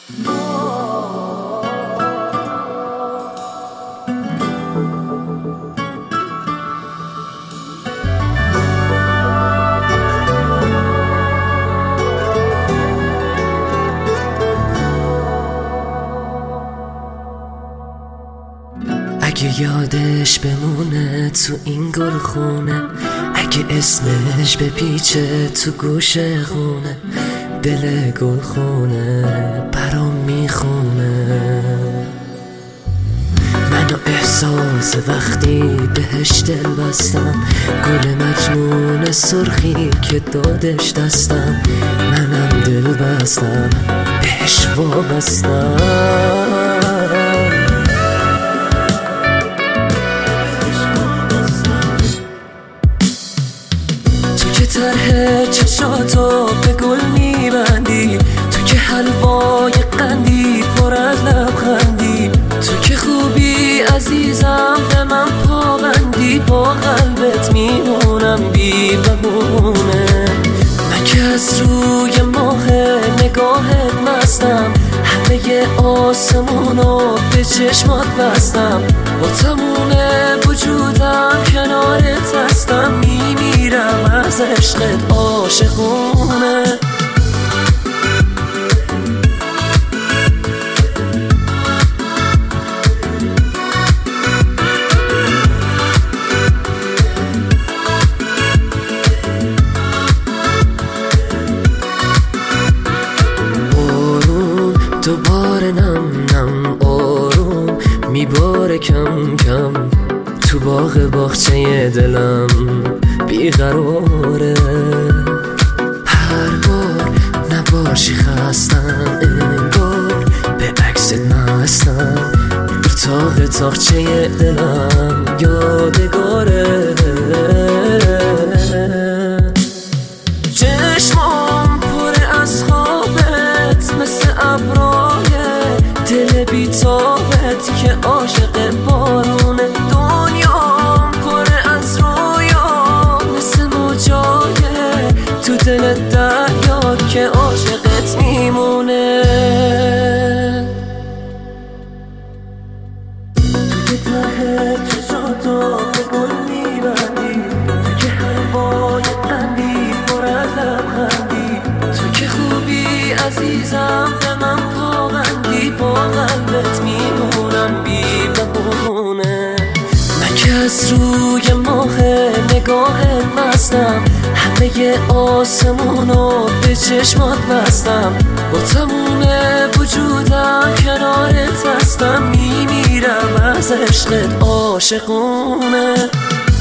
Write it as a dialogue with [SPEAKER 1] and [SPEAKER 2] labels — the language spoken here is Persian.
[SPEAKER 1] اگه یادش بمونه تو این گلخونه، اگه اسمش بپیچه تو گوش خونه، دل گلخونه برام میخونه. منو احساس وقتی بهش دل بستم، گل مجنون سرخی که دادش دستم، منم دل بستم بهش وابستم. طرح چشاتو به گل میبندی، تو که حلوای قندی پر از لبخندی، تو که خوبی عزیزم به من پابندی، با قلبت میمونم بی بهونه. من که از روی ماه نگاهت مستم، همه آسمونو به چشمات بستم، با تموم وجودم کنارت هستم، میمیرم از عشقت عاشقونه. بارون دوباره نم نم آروم میباره کم کم، تو باغچه دلم بیقراره. هر بار نباشی خستم، انگار به عکست مستم، اتاق تاقچه دلم یادگاره. چشمام پر از خوابت مثل ابرای دل بیتابت که عاشق بارونه. دنیام پر از رویا مثل موجای تو دل دریا که عاشقت میمونه. تو که ته چشاتو به گل میبندی، تو که حلوای قندی پر از لبخندی، تو که خوبی عزیزم به من پابندی، با قلبت میمونم بی بهونه. من که از روی ماه نگاهت مستم، همه آسمونو به چشمات بستم، با تموم وجودم کنارت هستم، میمیرم از عشقت عاشقونه.